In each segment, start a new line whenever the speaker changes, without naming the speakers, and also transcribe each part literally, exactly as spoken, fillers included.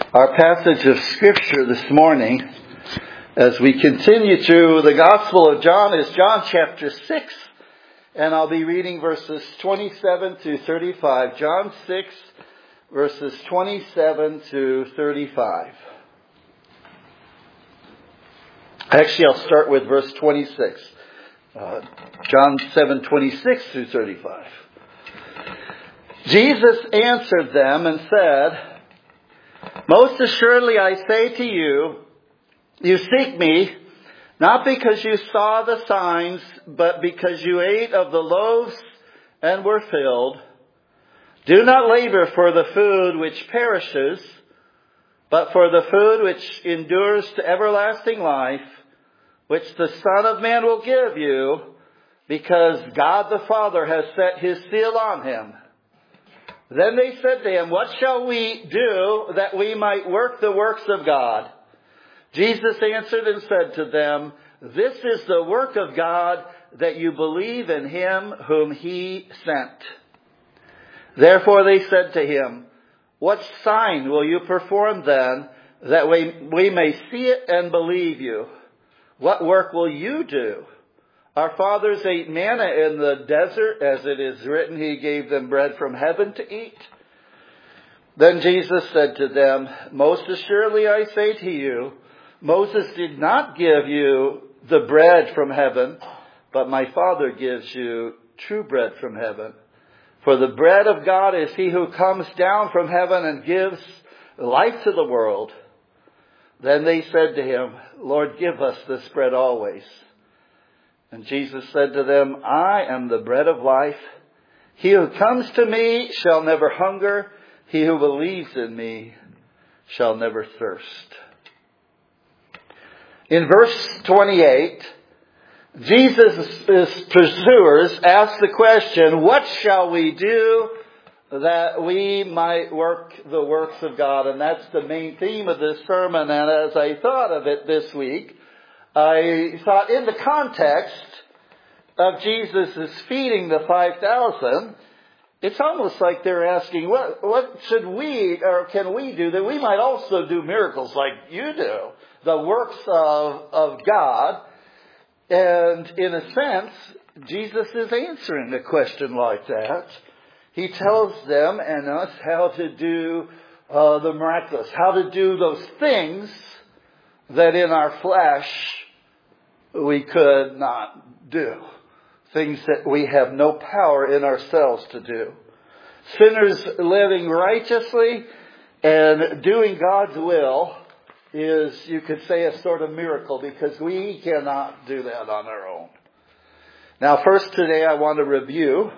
Our passage of Scripture this morning, as we continue through the Gospel of John, is John chapter six, and I'll be reading verses twenty-seven to thirty-five. John six, verses twenty-seven to thirty-five. Actually, I'll start with verse twenty-six. Uh, John seven, twenty-six through thirty-five. Jesus answered them and said, "Most assuredly I say to you, you seek me, not because you saw the signs, but because you ate of the loaves and were filled. Do not labor for the food which perishes, but for the food which endures to everlasting life, which the Son of Man will give you, because God the Father has set his seal on him." Then they said to him, "What shall we do that we might work the works of God?" Jesus answered and said to them, "This is the work of God, that you believe in him whom he sent." Therefore they said to him, "What sign will you perform then, that we, we may see it and believe you? What work will you do? Our fathers ate manna in the desert, as it is written, he gave them bread from heaven to eat." Then Jesus said to them, "Most assuredly I say to you, Moses did not give you the bread from heaven, but my Father gives you true bread from heaven. For the bread of God is he who comes down from heaven and gives life to the world." Then they said to him, "Lord, give us this bread always." And Jesus said to them, "I am the bread of life. He who comes to me shall never hunger. He who believes in me shall never thirst." In verse twenty-eight, Jesus' pursuers ask the question, "What shall we do that we might work the works of God?" And that's the main theme of this sermon. And as I thought of it this week, I thought in the context of Jesus' feeding the five thousand, it's almost like they're asking, what, what should we or can we do that we might also do miracles like you do? The works of, of God. And in a sense, Jesus is answering a question like that. He tells them and us how to do uh, the miraculous, how to do those things that in our flesh we could not do. Things that we have no power in ourselves to do. Sinners living righteously and doing God's will is, you could say, a sort of miracle, because we cannot do that on our own. Now, first today I want to review.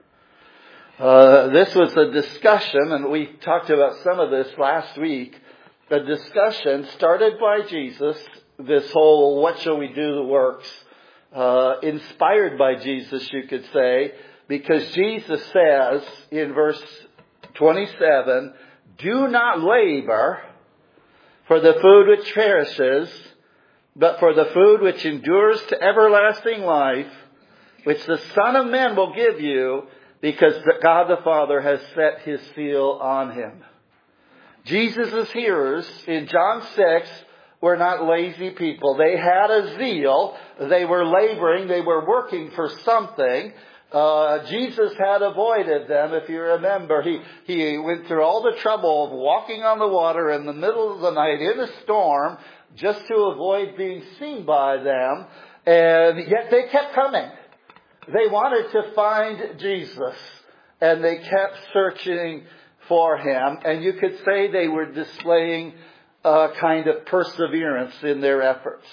Uh, this was a discussion, and we talked about some of this last week. A discussion started by Jesus. This whole, what shall we do the works, uh, inspired by Jesus, you could say, because Jesus says in verse twenty-seven, "Do not labor for the food which perishes, but for the food which endures to everlasting life, which the Son of Man will give you, because God the Father has set his seal on him." Jesus' hearers in John six were not lazy people. They had a zeal. They were laboring. They were working for something. Uh, Jesus had avoided them. If you remember, he, he went through all the trouble of walking on the water in the middle of the night in a storm just to avoid being seen by them. And yet they kept coming. They wanted to find Jesus. And they kept searching for him. And you could say they were displaying a kind of perseverance in their efforts.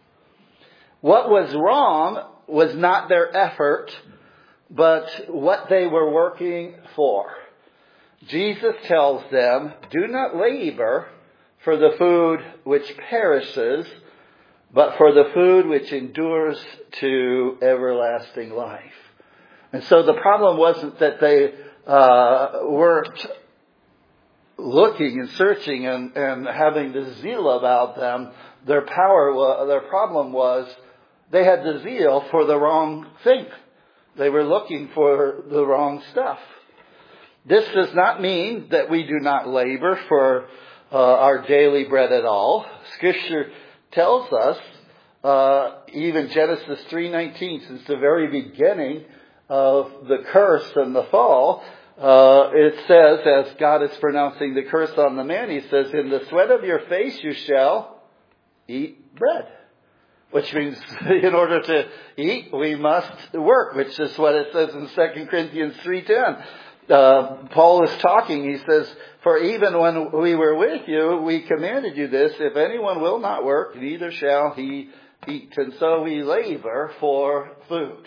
What was wrong was not their effort, but what they were working for. Jesus tells them, "Do not labor for the food which perishes, but for the food which endures to everlasting life." And so the problem wasn't that they uh, weren't looking and searching and, and having the zeal about them. Their power, their problem was they had the zeal for the wrong thing. They were looking for the wrong stuff. This does not mean that we do not labor for uh, our daily bread at all. Scripture tells us, uh, even Genesis three nineteen, since the very beginning of the curse and the fall, uh, it says, as God is pronouncing the curse on the man, he says, in the sweat of your face you shall eat bread. Which means in order to eat, we must work, which is what it says in Second Corinthians three ten. Uh, Paul is talking, he says, for even when we were with you, we commanded you this, if anyone will not work, neither shall he eat. And so we labor for food.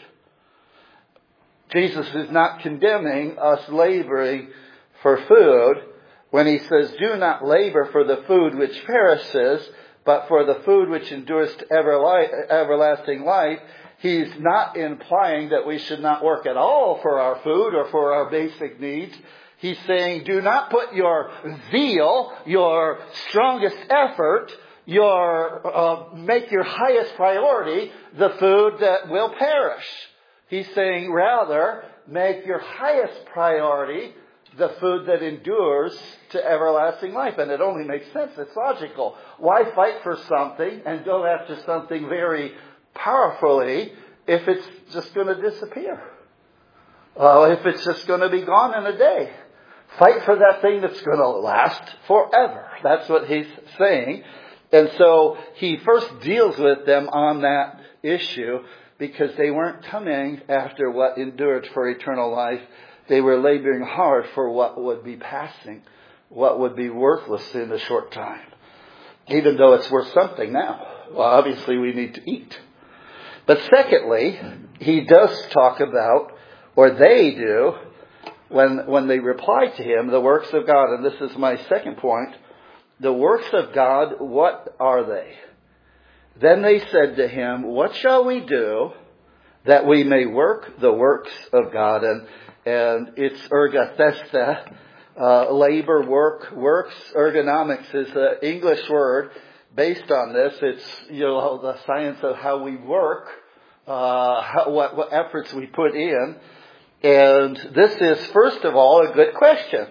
Jesus is not condemning us laboring for food when he says, do not labor for the food which perishes, but for the food which endures to everli- everlasting life. He's not implying that we should not work at all for our food or for our basic needs. He's saying, do not put your zeal, your strongest effort, your uh, make your highest priority the food that will perish. He's saying, rather, make your highest priority the food that endures to everlasting life. And it only makes sense. It's logical. Why fight for something and go after something very powerfully if it's just going to disappear? Uh, if it's just going to be gone in a day. Fight for that thing that's going to last forever. That's what he's saying. And so he first deals with them on that issue because they weren't coming after what endured for eternal life. They were laboring hard for what would be passing, what would be worthless in a short time. Even though it's worth something now. Well, obviously we need to eat. But secondly, he does talk about, or they do, when, when they reply to him, the works of God. And this is my second point. The works of God, what are they? Then they said to him, what shall we do that we may work the works of God? And And it's ergathesta, uh, labor, work, works. Ergonomics is an English word based on this. It's, you know, the science of how we work, uh, how, what, what efforts we put in. And this is, first of all, a good question.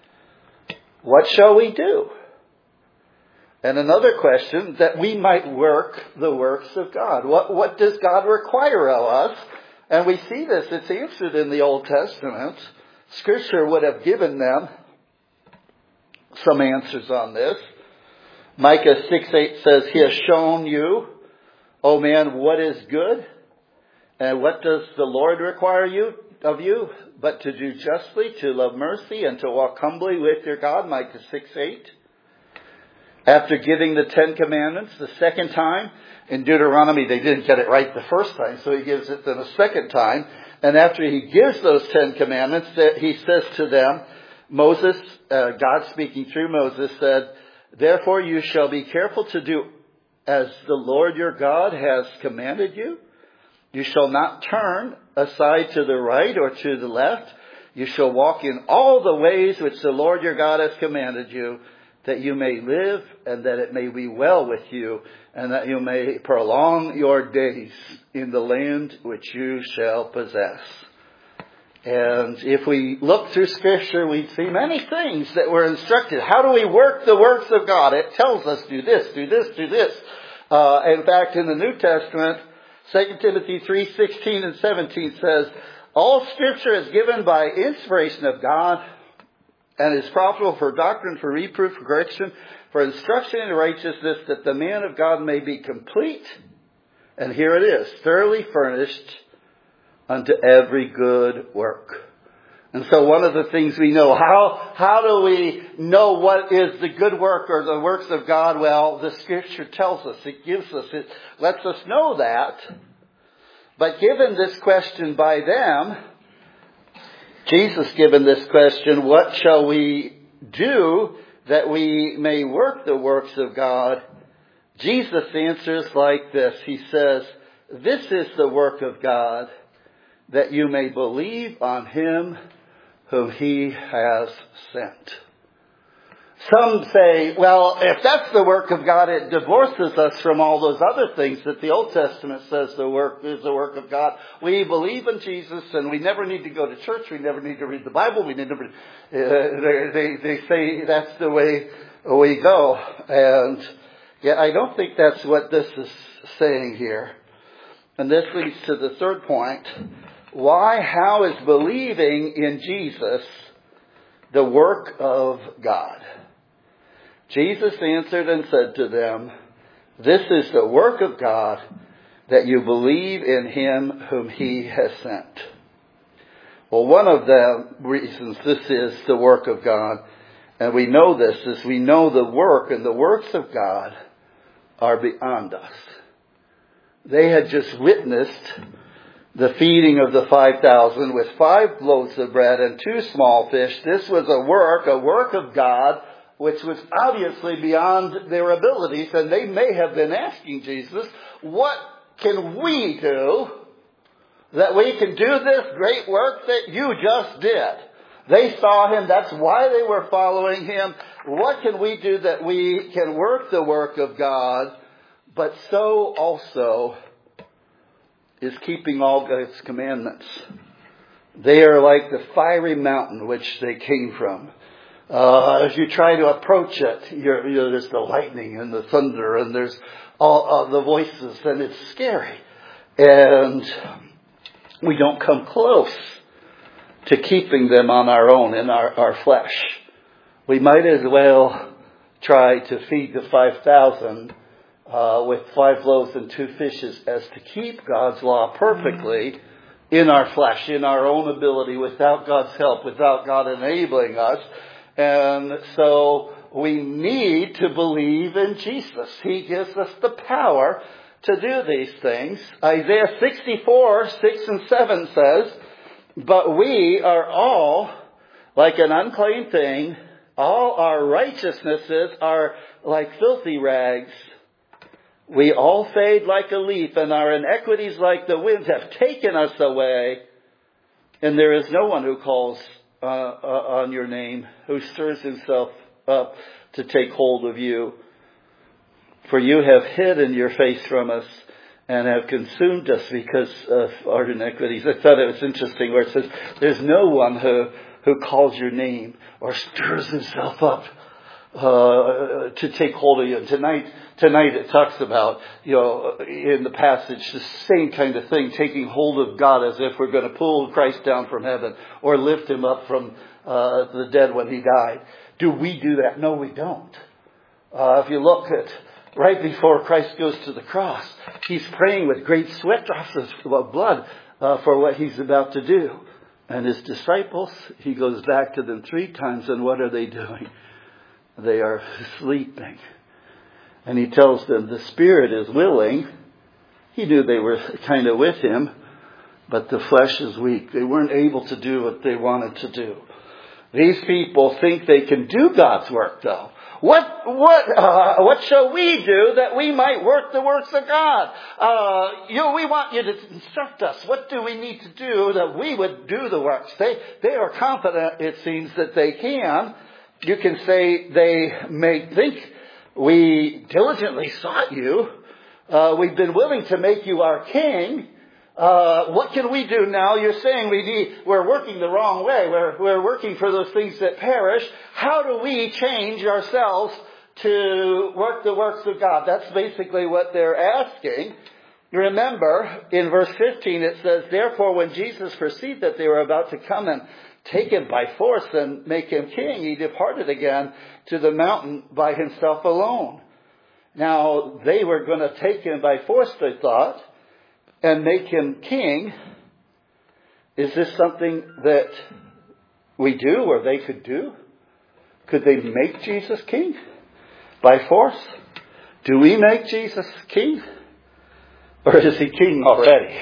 What shall we do? And another question, that we might work the works of God. What, what does God require of us? And we see this, it's answered in the Old Testament. Scripture would have given them some answers on this. Micah six eight says, he has shown you, O man, what is good. And what does the Lord require you of you? But to do justly, to love mercy, and to walk humbly with your God. Micah six eight. After giving the Ten Commandments the second time, in Deuteronomy, they didn't get it right the first time, so he gives it then a second time. And after he gives those Ten Commandments, he says to them, Moses, uh, God speaking through Moses, said, therefore you shall be careful to do as the Lord your God has commanded you. You shall not turn aside to the right or to the left. You shall walk in all the ways which the Lord your God has commanded you, that you may live and that it may be well with you, and that you may prolong your days in the land which you shall possess. And if we look through Scripture, we see many things that we're instructed. How do we work the works of God? It tells us, do this, do this, do this. Uh, in fact, in the New Testament, Second Timothy three sixteen and seventeen says, all Scripture is given by inspiration of God, and is profitable for doctrine, for reproof, for correction, for instruction in righteousness, that the man of God may be complete. And here it is, thoroughly furnished unto every good work. And so one of the things we know, how, how do we know what is the good work or the works of God? Well, the Scripture tells us, it gives us, it lets us know that. But given this question by them, Jesus given this question, what shall we do that we may work the works of God? Jesus answers like this. He says, this is the work of God, that you may believe on him whom he has sent. Some say, well, if that's the work of God, it divorces us from all those other things that the Old Testament says the work is the work of God. We believe in Jesus and we never need to go to church. We never need to read the Bible. We never, uh, they, they say that's the way we go. And yeah, I don't think that's what this is saying here. And this leads to the third point. Why, how is believing in Jesus the work of God? Jesus answered and said to them, "This is the work of God, that you believe in him whom he has sent." Well, one of the reasons this is the work of God, and we know this, is we know the work and the works of God are beyond us. They had just witnessed the feeding of the five thousand with five loaves of bread and two small fish. This was a work, a work of God, which was obviously beyond their abilities. And they may have been asking Jesus, what can we do that we can do this great work that you just did? They saw him. That's why they were following him. What can we do that we can work the work of God, but so also is keeping all God's commandments? They are like the fiery mountain which they came from. Uh, as you try to approach it, you're, you know, there's the lightning and the thunder and there's all uh, the voices, and it's scary. And we don't come close to keeping them on our own in our, our flesh. We might as well try to feed the five thousand uh, with five loaves and two fishes as to keep God's law perfectly in our flesh, in our own ability, without God's help, without God enabling us. And so we need to believe in Jesus. He gives us the power to do these things. Isaiah sixty-four, six and seven says, "But we are all like an unclean thing. All our righteousnesses are like filthy rags. We all fade like a leaf, and our iniquities like the wind have taken us away. And there is no one who calls uh, uh, on your name, who stirs himself up to take hold of you. For you have hidden your face from us and have consumed us because of our iniquities." I thought it was interesting where it says, there's no one who, who calls your name or stirs himself up uh, to take hold of you. And tonight, tonight it talks about, you know, in the passage, the same kind of thing, taking hold of God as if we're going to pull Christ down from heaven or lift him up from uh, the dead when he died. Do we do that? No, we don't. Uh, if you look at right before Christ goes to the cross, he's praying with great sweat drops of blood uh, for what he's about to do. And his disciples, he goes back to them three times, and what are they doing? They are sleeping. And he tells them the spirit is willing. He knew they were kind of with him, but the flesh is weak. They weren't able to do what they wanted to do. These people think they can do God's work, though. What what uh, what shall we do that we might work the works of God? Uh, you know, we want you to instruct us. What do we need to do that we would do the works? They they are confident, it seems, that they can. You can say they may think, we diligently sought you. Uh, we've been willing to make you our king. Uh, what can we do now? You're saying we need, we're working the wrong way. We're, we're working for those things that perish. How do we change ourselves to work the works of God? That's basically what they're asking. Remember, in verse fifteen, it says, "Therefore, when Jesus perceived that they were about to come and take him by force and make him king, he departed again to the mountain by himself alone." Now, they were going to take him by force, they thought, and make him king. Is this something that we do or they could do? Could they make Jesus king by force? Do we make Jesus king? Or is he king already?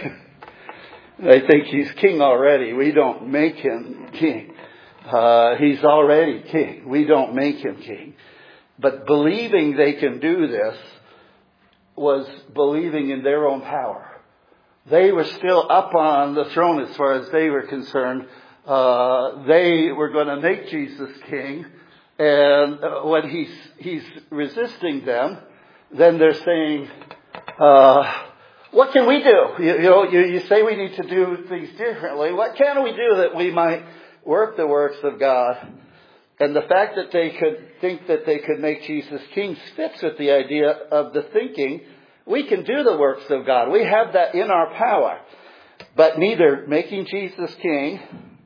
I think he's king already. We don't make him king. Uh, he's already king. We don't make him king. But believing they can do this was believing in their own power. They were still up on the throne as far as they were concerned. Uh, they were going to make Jesus king. And uh, when he's, he's resisting them, then they're saying, uh, what can we do? You, you know, you, you say we need to do things differently. What can we do that we might work the works of God? And the fact that they could think that they could make Jesus king fits with the idea of the thinking, we can do the works of God. We have that in our power. But neither making Jesus king,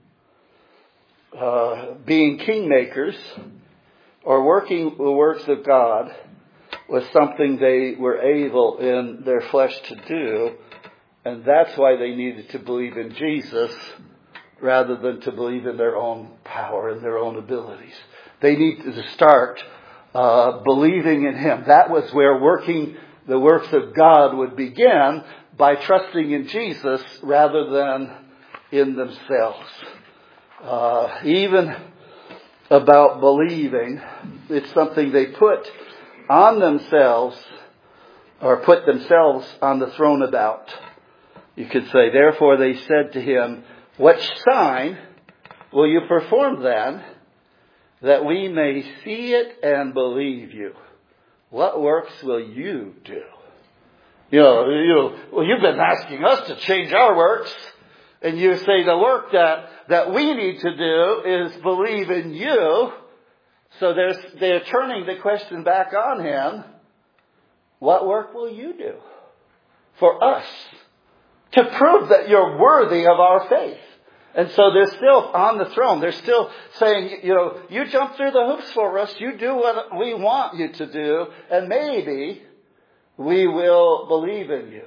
uh, being kingmakers, or working the works of God was something they were able in their flesh to do. And that's why they needed to believe in Jesus rather than to believe in their own power and their own abilities. They needed to start uh, believing in Him. That was where working the works of God would begin, by trusting in Jesus rather than in themselves. Uh, even about believing, it's something they put on themselves, or put themselves on the throne about. You could say, therefore they said to Him, what sign will you perform then, that we may see it and believe you? What works will you do? You know, you, well, you've been asking us to change our works. And you say the work that, that we need to do is believe in you. So there's, they're turning the question back on Him. What work will you do for us to prove that you're worthy of our faith? And so they're still on the throne. They're still saying, you know, you jump through the hoops for us. You do what we want you to do. And maybe we will believe in you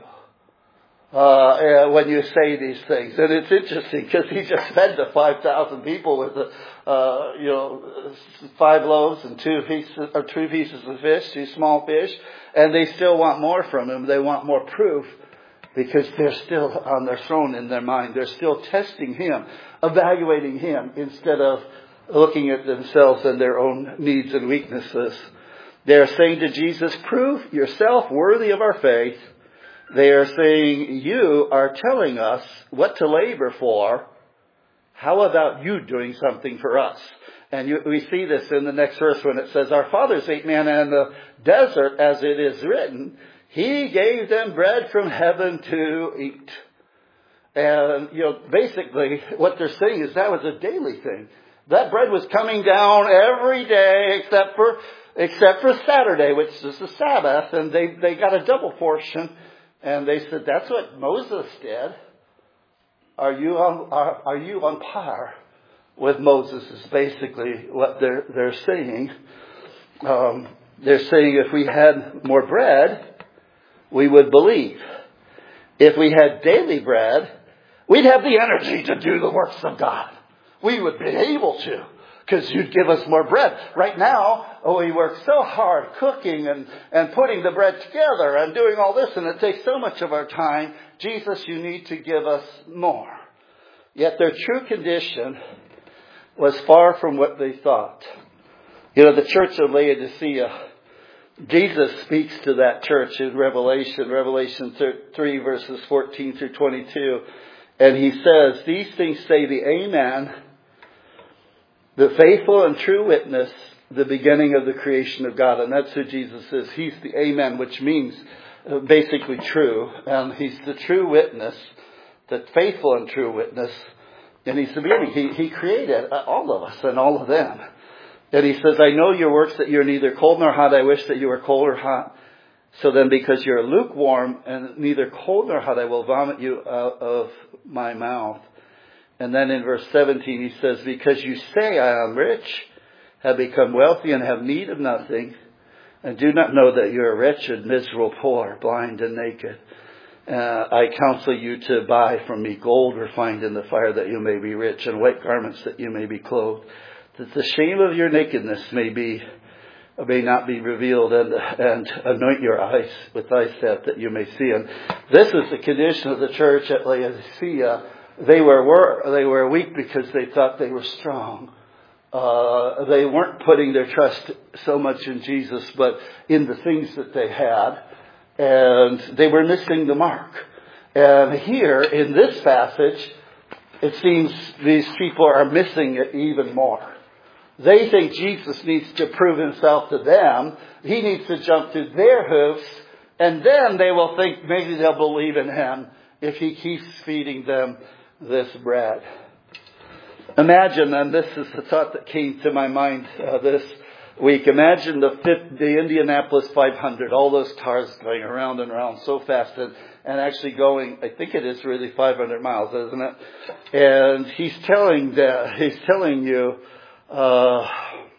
uh, when you say these things. And it's interesting because He just fed the five thousand people with, the, uh, you know, five loaves and two pieces, or two pieces of fish, two small fish. And they still want more from Him. They want more proof. Because they're still on their throne in their mind. They're still testing Him, evaluating Him, instead of looking at themselves and their own needs and weaknesses. They're saying to Jesus, prove yourself worthy of our faith. They are saying, you are telling us what to labor for. How about you doing something for us? And you, we see this in the next verse when it says, our fathers ate manna in the desert, as it is written, He gave them bread from heaven to eat. And, you know, basically what they're saying is that was a daily thing. That bread was coming down every day except for, except for Saturday, which is the Sabbath. And they, they got a double portion. And they said, that's what Moses did. Are you on, are, are you on par with Moses is basically what they're, they're saying. Um, they're saying if we had more bread, we would believe. If we had daily bread, we'd have the energy to do the works of God. We would be able to, because you'd give us more bread. Right now, oh, we work so hard cooking and, and putting the bread together and doing all this, and it takes so much of our time. Jesus, you need to give us more. Yet their true condition was far from what they thought. You know, the church of Laodicea, Jesus speaks to that church in Revelation, Revelation three, verses fourteen through twenty-two. And He says, these things say the Amen, the faithful and true witness, the beginning of the creation of God. And that's who Jesus is. He's the Amen, which means basically true. And He's the true witness, the faithful and true witness. And He's the beginning. He, he created all of us and all of them. And He says, I know your works, that you're neither cold nor hot. I wish that you were cold or hot. So then because you're lukewarm and neither cold nor hot, I will vomit you out of my mouth. And then in verse seventeen, He says, because you say I am rich, have become wealthy and have need of nothing, and do not know that you are wretched, miserable, poor, blind, and naked. Uh, I counsel you to buy from me gold refined in the fire, that you may be rich, and white garments that you may be clothed, that the shame of your nakedness may be may not be revealed, and and anoint your eyes with eye salve that you may see. And this is the condition of the church at Laodicea. They were, were they were weak because they thought they were strong. Uh, they weren't putting their trust so much in Jesus, but in the things that they had. And they were missing the mark. And here in this passage, it seems these people are missing it even more. They think Jesus needs to prove Himself to them. He needs to jump through their hoops. And then they will think maybe they'll believe in Him if He keeps feeding them this bread. Imagine, and this is the thought that came to my mind uh, this week. Imagine the fifth, the Indianapolis five hundred, all those cars going around and around so fast, and, and actually going, I think it is really five hundred miles, isn't it? And he's telling that, he's telling you, uh,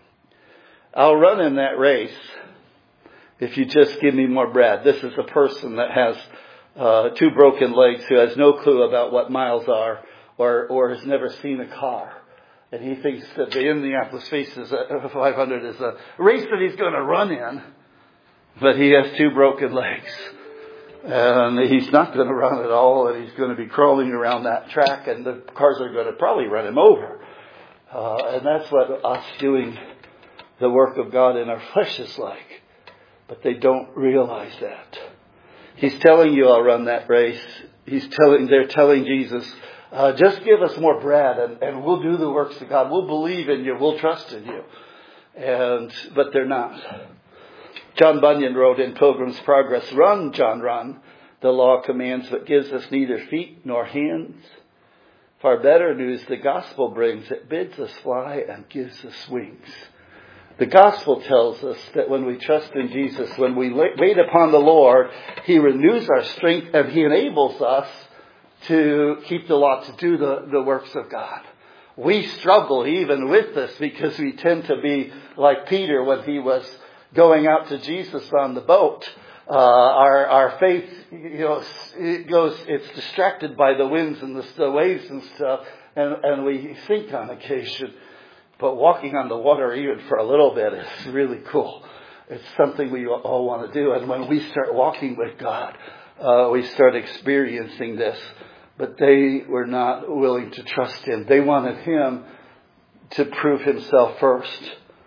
I'll run in that race if you just give me more bread. This is a person that has uh, two broken legs, who has no clue about what miles are, or, or has never seen a car. And he thinks that the Indianapolis Faces five hundred is a race that he's going to run in, but he has two broken legs. And he's not going to run at all, and he's going to be crawling around that track, and the cars are going to probably run him over. Uh, and that's what us doing the work of God in our flesh is like. But they don't realize that. He's telling you, I'll run that race. He's telling, they're telling Jesus, Uh, just give us more bread and, and we'll do the works of God. We'll believe in you. We'll trust in you. And, but they're not. John Bunyan wrote in Pilgrim's Progress, run, John, run. The law commands but gives us neither feet nor hands. Far better news the gospel brings. It bids us fly and gives us wings. The gospel tells us that when we trust in Jesus, when we wait upon the Lord, He renews our strength and He enables us to keep the law, to do the, the works of God. We struggle even with this because we tend to be like Peter when he was going out to Jesus on the boat. Uh, our, our faith, you know, it goes, it's distracted by the winds and the, the waves and stuff, and, and we sink on occasion. But walking on the water even for a little bit is really cool. It's something we all want to do. And when we start walking with God, uh, we start experiencing this. But they were not willing to trust Him. They wanted Him to prove Himself first.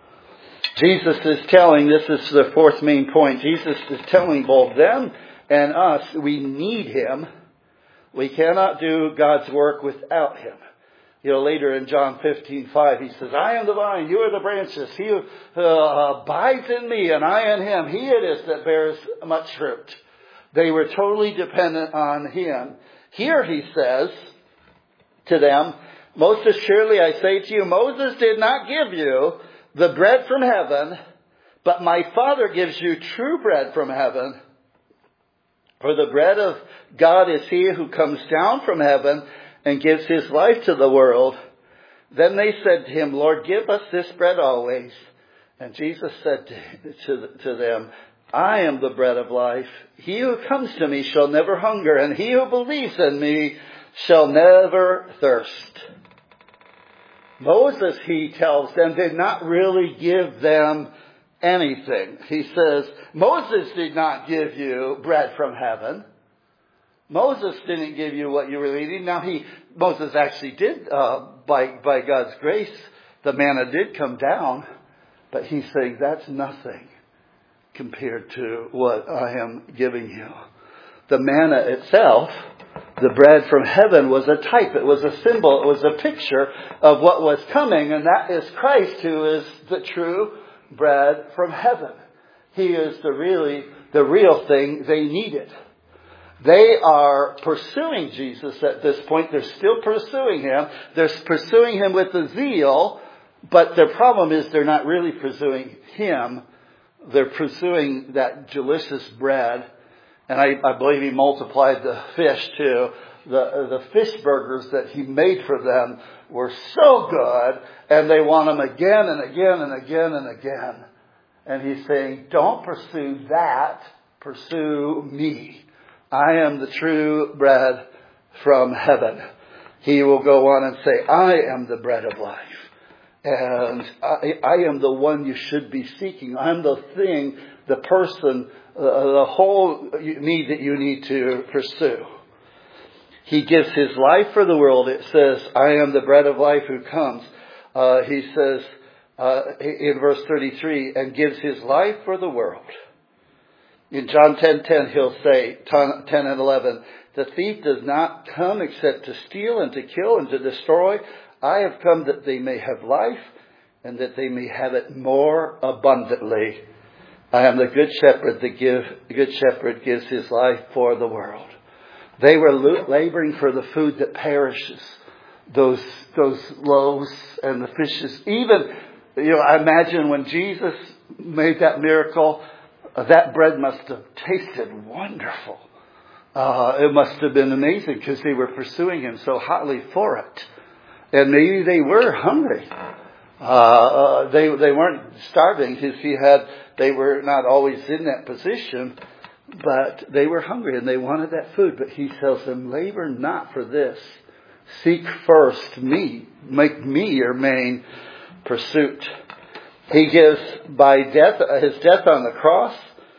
Jesus is telling, this is the fourth main point, Jesus is telling both them and us, we need Him. We cannot do God's work without Him. You know, later in John fifteen five, He says, I am the vine, you are the branches. He who uh, abides in me and I in Him, He it is that bears much fruit. They were totally dependent on Him. Here He says to them, most assuredly I say to you, Moses did not give you the bread from heaven, but my Father gives you true bread from heaven. For the bread of God is He who comes down from heaven and gives His life to the world. Then they said to Him, Lord, give us this bread always. And Jesus said to, to, to them, I am the bread of life. He who comes to me shall never hunger, and he who believes in me shall never thirst. Moses, He tells them, did not really give them anything. He says, Moses did not give you bread from heaven. Moses didn't give you what you were eating. Now, he, Moses actually did, uh, by, by God's grace, the manna did come down. But He's saying that's nothing compared to what I am giving you. The manna itself, the bread from heaven, was a type. It was a symbol. It was a picture of what was coming. And that is Christ, who is the true bread from heaven. He is the really, the real thing they needed. They are pursuing Jesus at this point. They're still pursuing Him. They're pursuing Him with the zeal. But their problem is they're not really pursuing Him. They're pursuing that delicious bread. And I, I believe He multiplied the fish too. The, the fish burgers that He made for them were so good. And they want them again and again and again and again. And He's saying, don't pursue that. Pursue me. I am the true bread from heaven. He will go on and say, I am the bread of life. And I, I am the one you should be seeking. I'm the thing, the person, uh, the whole me that you need to pursue. He gives His life for the world. It says, I am the bread of life who comes. Uh, he says uh, in verse thirty-three, and gives His life for the world. In John ten ten, He'll say, ten and eleven, the thief does not come except to steal and to kill and to destroy. I have come that they may have life and that they may have it more abundantly. I am the good shepherd. The give, good shepherd gives his life for the world. They were laboring for the food that perishes. those those loaves and the fishes. Even, you know, I imagine when Jesus made that miracle, uh, that bread must have tasted wonderful. Uh, it must have been amazing because they were pursuing him so hotly for it. And maybe they were hungry. Uh, uh, they they weren't starving because he had. They were not always in that position, but they were hungry and they wanted that food. But he tells them, labor not for this. Seek first me. Make me your main pursuit. He gives by death, his death on the cross,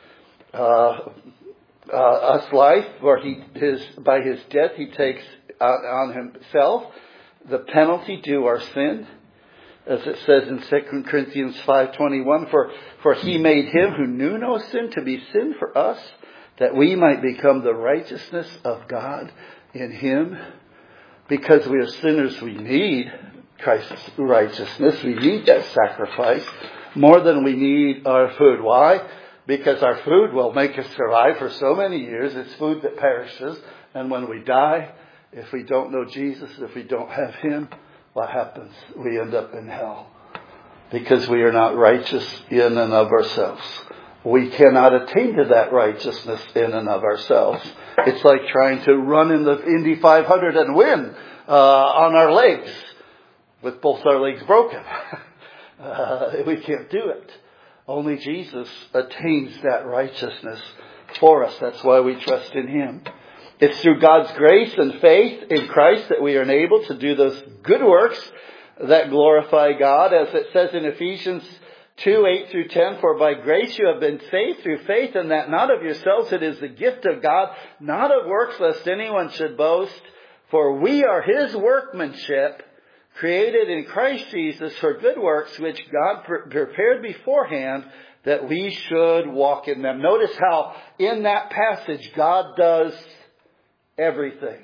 uh, uh, us life. Or he his by his death he takes on himself the penalty due our sin. As it says in Second Corinthians five twenty-one, for, for he made him who knew no sin to be sin for us, that we might become the righteousness of God in him. Because we are sinners, we need Christ's righteousness. We need that sacrifice more than we need our food. Why? Because our food will make us survive for so many years. It's food that perishes. And when we die, if we don't know Jesus, if we don't have him, what happens? We end up in hell because we are not righteous in and of ourselves. We cannot attain to that righteousness in and of ourselves. It's like trying to run in the Indy five hundred and win uh, on our legs with both our legs broken. uh, we can't do it. Only Jesus attains that righteousness for us. That's why we trust in him. It's through God's grace and faith in Christ that we are enabled to do those good works that glorify God. As it says in Ephesians two, eight through ten, for by grace you have been saved through faith, and that not of yourselves, it is the gift of God, not of works, lest anyone should boast. For we are his workmanship, created in Christ Jesus for good works, which God pre- prepared beforehand that we should walk in them. Notice how in that passage God does everything.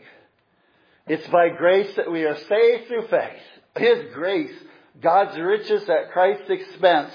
It's by grace that we are saved through faith. His grace, God's riches at Christ's expense,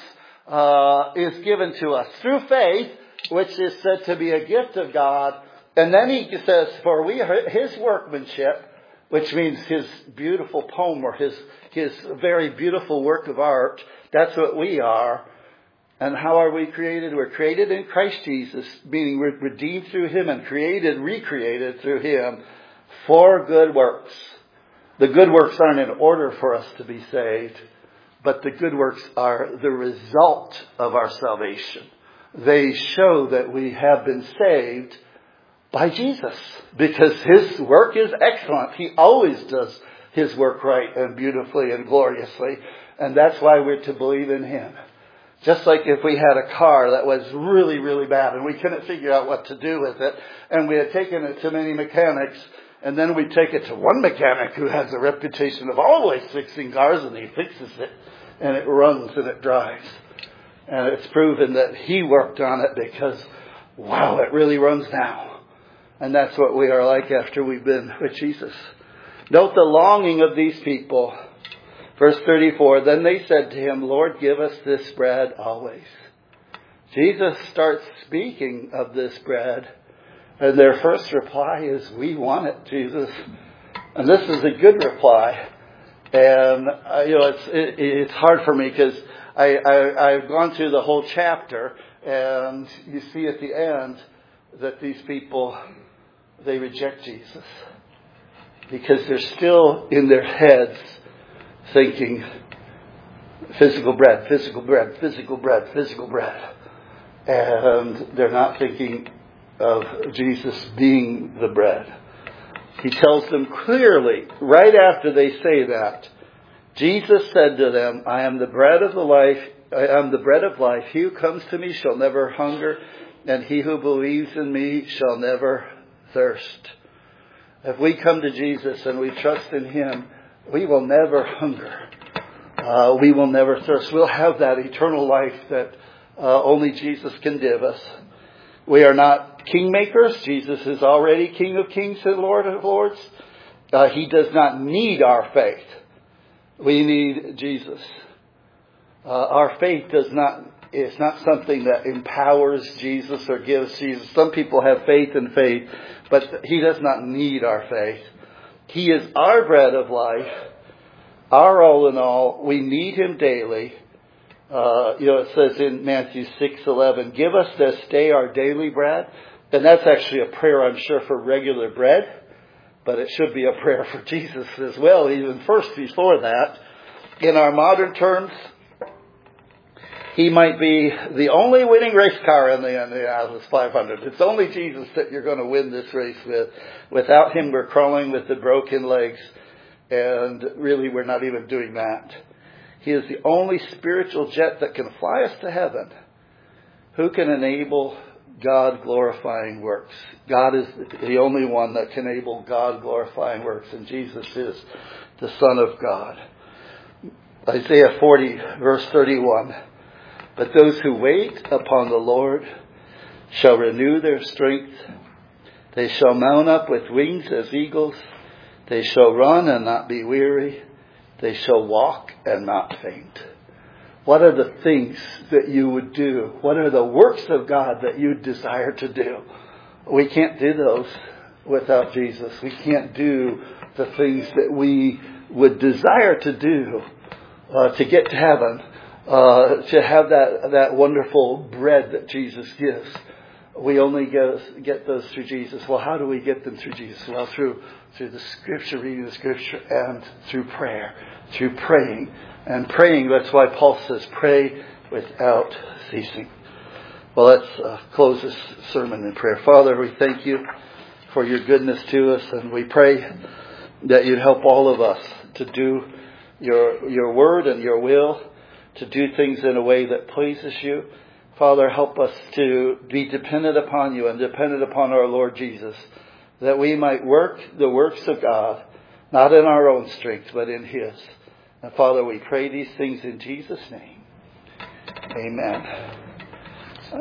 uh, is given to us through faith, which is said to be a gift of God. And then he says, for we are his workmanship, which means his beautiful poem or his, his very beautiful work of art. That's what we are. And how are we created? We're created in Christ Jesus, meaning we're redeemed through him and created, recreated through him for good works. The good works aren't in order for us to be saved, but the good works are the result of our salvation. They show that we have been saved by Jesus, because his work is excellent. He always does his work right and beautifully and gloriously, and that's why we're to believe in him. Just like if we had a car that was really, really bad and we couldn't figure out what to do with it, and we had taken it to many mechanics, and then we take it to one mechanic who has a reputation of always fixing cars, and he fixes it, and it runs and it drives. And it's proven that he worked on it because, wow, it really runs now. And that's what we are like after we've been with Jesus. Note the longing of these people. Verse thirty-four, then they said to him, Lord, give us this bread always. Jesus starts speaking of this bread, and their first reply is, we want it, Jesus. And this is a good reply. And, uh, you know, it's it, it's hard for me because I, I, I've gone through the whole chapter, and you see at the end that these people, they reject Jesus. Because they're still in their heads thinking physical bread, physical bread, physical bread, physical bread. And they're not thinking of Jesus being the bread. He tells them clearly, right after they say that, Jesus said to them, I am the bread of the life, I am the bread of life. He who comes to me shall never hunger, and he who believes in me shall never thirst. If we come to Jesus and we trust in him, we will never hunger. Uh, we will never thirst. We'll have that eternal life that uh, only Jesus can give us. We are not kingmakers. Jesus is already King of kings and Lord of lords. Uh, he does not need our faith. We need Jesus. Uh, our faith does not, it's not something that empowers Jesus or gives Jesus. Some people have faith in faith, but he does not need our faith. He is our bread of life, our all in all. We need Him daily. Uh, you know, it says in Matthew six eleven, give us this day our daily bread. And that's actually a prayer, I'm sure, for regular bread. But it should be a prayer for Jesus as well, even first before that. In our modern terms, He might be the only winning race car in the Indianapolis five hundred. It's only Jesus that you're going to win this race with. Without Him, we're crawling with the broken legs. And really, we're not even doing that. He is the only spiritual jet that can fly us to heaven. Who can enable God-glorifying works? God is the only one that can enable God-glorifying works. And Jesus is the Son of God. Isaiah forty, verse thirty-one. But those who wait upon the Lord shall renew their strength. They shall mount up with wings as eagles. They shall run and not be weary. They shall walk and not faint. What are the things that you would do? What are the works of God that you desire to do? We can't do those without Jesus. We can't do the things that we would desire to do uh, to get to heaven. Uh, to have that, that wonderful bread that Jesus gives. We only get, get those through Jesus. Well, how do we get them through Jesus? Well, through, through the Scripture, reading the Scripture, and through prayer. Through praying. And praying, that's why Paul says, pray without ceasing. Well, let's uh, close this sermon in prayer. Father, we thank You for Your goodness to us, and we pray that You'd help all of us to do Your, your word and Your will, to do things in a way that pleases You. Father, help us to be dependent upon You and dependent upon our Lord Jesus, that we might work the works of God, not in our own strength, but in His. And Father, we pray these things in Jesus' name. Amen.